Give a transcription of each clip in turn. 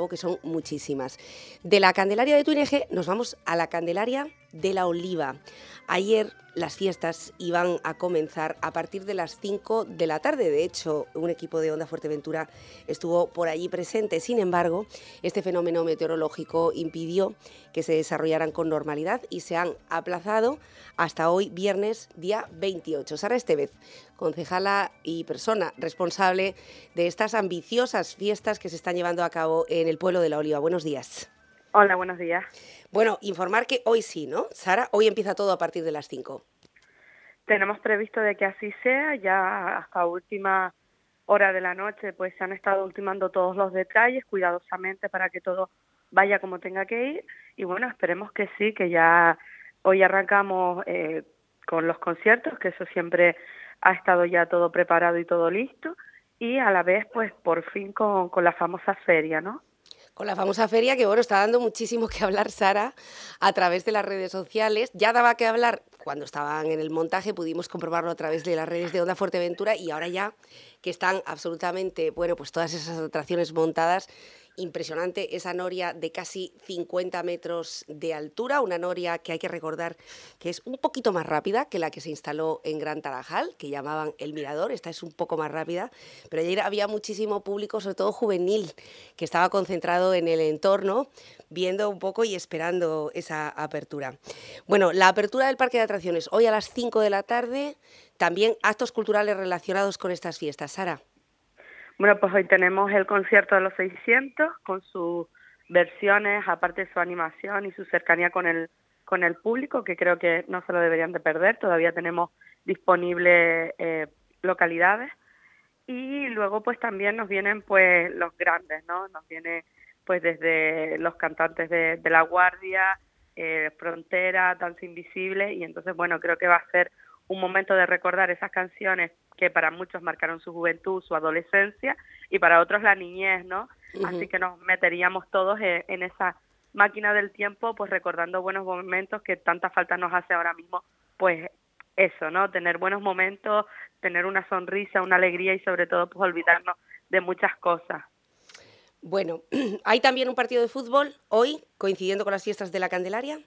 cabo, que son muchísimas. De la Candelaria de Tuineje nos vamos a la Candelaria de la Oliva. Ayer las fiestas iban a comenzar a partir de las 5 de la tarde. De hecho, un equipo de Onda Fuerteventura estuvo por allí presente. Sin embargo, este fenómeno meteorológico impidió que se desarrollaran con normalidad y se han aplazado hasta hoy, viernes, día 28. Sara Estevez, concejala y persona responsable de estas ambiciosas fiestas que se están llevando a cabo en el pueblo de La Oliva. Buenos días. Hola, buenos días. Bueno, informar que hoy sí, ¿no? Sara, hoy empieza todo a partir de las 5. Tenemos previsto de que así sea, ya hasta última hora de la noche pues se han estado ultimando todos los detalles cuidadosamente para que todo vaya como tenga que ir y bueno, esperemos que sí, que ya hoy arrancamos con los conciertos, que eso siempre ha estado ya todo preparado y todo listo y a la vez pues por fin con la famosa feria, ¿no? Con la famosa feria que, bueno, está dando muchísimo que hablar, Sara, a través de las redes sociales. Ya daba que hablar cuando estaban en el montaje, pudimos comprobarlo a través de las redes de Onda Fuerteventura y ahora ya que están absolutamente, bueno, pues todas esas atracciones montadas. Impresionante esa noria de casi 50 metros de altura, una noria que hay que recordar que es un poquito más rápida que la que se instaló en Gran Tarajal, que llamaban El Mirador. Esta es un poco más rápida, pero ayer había muchísimo público, sobre todo juvenil, que estaba concentrado en el entorno, viendo un poco y esperando esa apertura. Bueno, la apertura del Parque de Atracciones hoy a las 5 de la tarde, también actos culturales relacionados con estas fiestas. Sara. Bueno, pues hoy tenemos el concierto de los 600 con sus versiones, aparte de su animación y su cercanía con el público, que creo que no se lo deberían de perder. Todavía tenemos disponibles localidades. Y luego pues también nos vienen pues los grandes, ¿no? Nos viene pues desde los cantantes de La Guardia, Frontera, Danza Invisible, y entonces bueno, creo que va a ser un momento de recordar esas canciones que para muchos marcaron su juventud, su adolescencia, y para otros la niñez, ¿no? Uh-huh. Así que nos meteríamos todos en esa máquina del tiempo, pues recordando buenos momentos que tanta falta nos hace ahora mismo, pues eso, ¿no? Tener buenos momentos, tener una sonrisa, una alegría y sobre todo pues olvidarnos de muchas cosas. Bueno, ¿hay también un partido de fútbol hoy, coincidiendo con las fiestas de la Candelaria?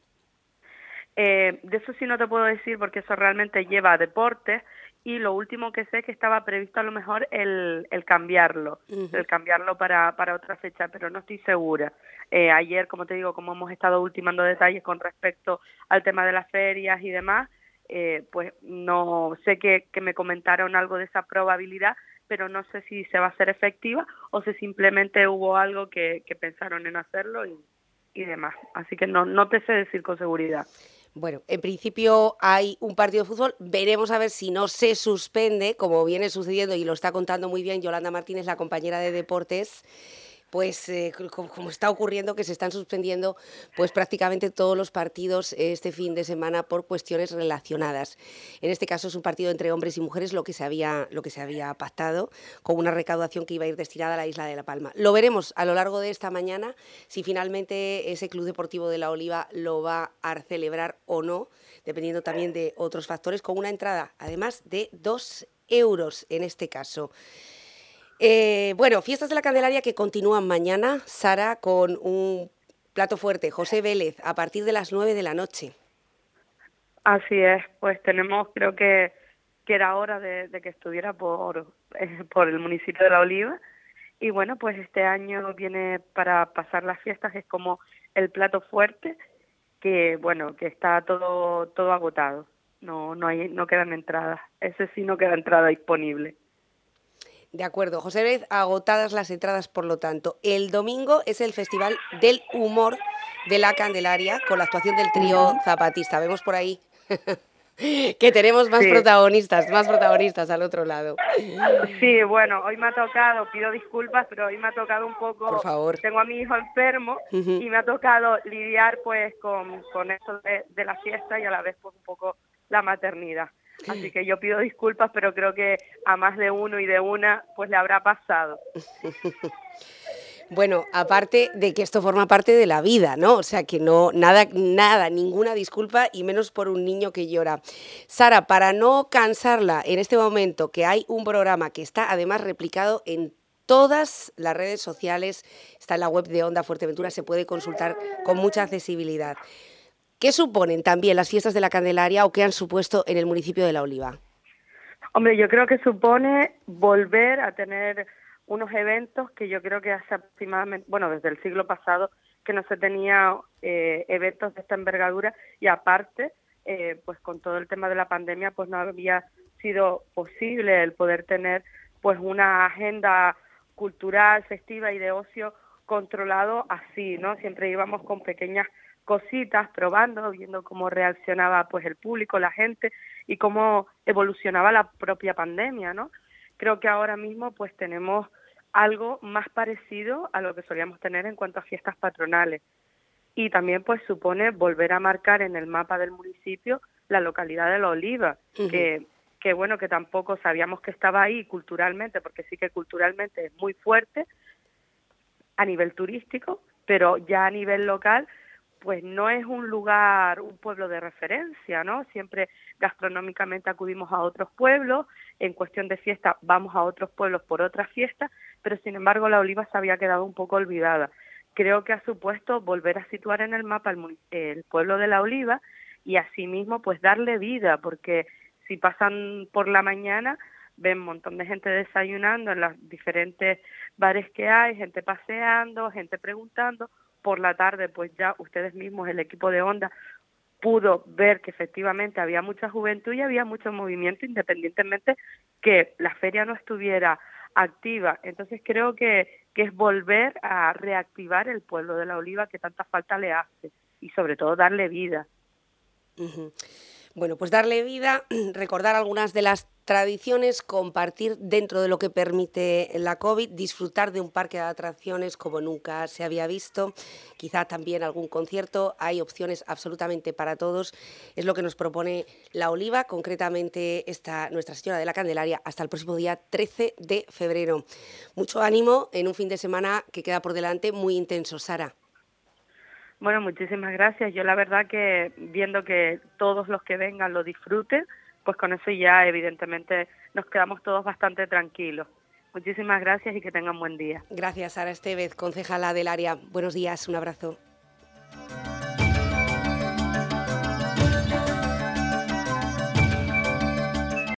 De eso sí no te puedo decir porque eso realmente lleva a deportes y lo último que sé es que estaba previsto a lo mejor el cambiarlo, uh-huh. El cambiarlo para otra fecha, pero no estoy segura. Ayer, como te digo, como hemos estado ultimando detalles con respecto al tema de las ferias y demás, pues no sé que me comentaron algo de esa probabilidad, pero no sé si se va a hacer efectiva o si simplemente hubo algo que pensaron en hacerlo y demás. Así que no te sé decir con seguridad. Bueno, en principio hay un partido de fútbol, veremos a ver si no se suspende, como viene sucediendo y lo está contando muy bien Yolanda Martínez, la compañera de deportes, pues como está ocurriendo que se están suspendiendo pues prácticamente todos los partidos este fin de semana por cuestiones relacionadas. En este caso es un partido entre hombres y mujeres lo que se había pactado con una recaudación que iba a ir destinada a la isla de La Palma. Lo veremos a lo largo de esta mañana si finalmente ese Club Deportivo de La Oliva lo va a celebrar o no, dependiendo también de otros factores, con una entrada además de 2 euros en este caso. Bueno, fiestas de la Candelaria que continúan mañana, Sara, con un plato fuerte, José Vélez, a partir de las 9 de la noche. Así es, pues tenemos, creo que era hora de que estuviera por el municipio de La Oliva, y bueno, pues este año viene para pasar las fiestas, es como el plato fuerte, que bueno, que está todo agotado, no quedan entradas, ese sí no queda entrada disponible. De acuerdo, José Vélez, agotadas las entradas, por lo tanto. El domingo es el Festival del Humor de la Candelaria, con la actuación del trío zapatista. Vemos por ahí que tenemos más protagonistas al otro lado. Sí, bueno, hoy me ha tocado, pido disculpas, pero hoy me ha tocado un poco, por favor. Tengo a mi hijo enfermo y me ha tocado lidiar pues con esto de la fiesta y a la vez pues un poco la maternidad. Así que yo pido disculpas, pero creo que a más de uno y de una pues le habrá pasado. Bueno, aparte de que esto forma parte de la vida, ¿no? O sea, que no, nada, ninguna disculpa y menos por un niño que llora. Sara, para no cansarla en este momento, que hay un programa que está además replicado en todas las redes sociales, está en la web de Onda Fuerteventura, se puede consultar con mucha accesibilidad. ¿Qué suponen también las fiestas de la Candelaria o qué han supuesto en el municipio de La Oliva? Hombre, yo creo que supone volver a tener unos eventos que yo creo que hace aproximadamente, bueno, desde el siglo pasado, que no se tenía eventos de esta envergadura y aparte, pues con todo el tema de la pandemia, pues no había sido posible el poder tener pues una agenda cultural, festiva y de ocio controlado así, ¿no? Siempre íbamos con pequeñas cositas, probando, viendo cómo reaccionaba pues el público, la gente y cómo evolucionaba la propia pandemia, ¿no? Creo que ahora mismo pues tenemos algo más parecido a lo que solíamos tener en cuanto a fiestas patronales y también pues supone volver a marcar en el mapa del municipio la localidad de La Oliva, que bueno, que tampoco sabíamos que estaba ahí culturalmente, porque sí que culturalmente es muy fuerte a nivel turístico, pero ya a nivel local pues no es un lugar, un pueblo de referencia, ¿no? Siempre gastronómicamente acudimos a otros pueblos, en cuestión de fiesta vamos a otros pueblos por otras fiestas, pero sin embargo La Oliva se había quedado un poco olvidada. Creo que ha supuesto volver a situar en el mapa el pueblo de La Oliva y asimismo pues darle vida, porque si pasan por la mañana ven un montón de gente desayunando en los diferentes bares que hay, gente paseando, gente preguntando. Por la tarde, pues ya ustedes mismos, el equipo de Onda, pudo ver que efectivamente había mucha juventud y había mucho movimiento, independientemente que la feria no estuviera activa. Entonces creo que es volver a reactivar el pueblo de La Oliva que tanta falta le hace y sobre todo darle vida. Bueno, pues darle vida, recordar algunas de las tradiciones, compartir dentro de lo que permite la COVID, disfrutar de un parque de atracciones como nunca se había visto, quizá también algún concierto, hay opciones absolutamente para todos, es lo que nos propone La Oliva, concretamente Nuestra Señora de la Candelaria, hasta el próximo día 13 de febrero. Mucho ánimo en un fin de semana que queda por delante muy intenso, Sara. Bueno, muchísimas gracias. Yo la verdad que viendo que todos los que vengan lo disfruten, pues con eso ya evidentemente nos quedamos todos bastante tranquilos. Muchísimas gracias y que tengan buen día. Gracias, Sara Estevez, concejala del área. Buenos días, un abrazo.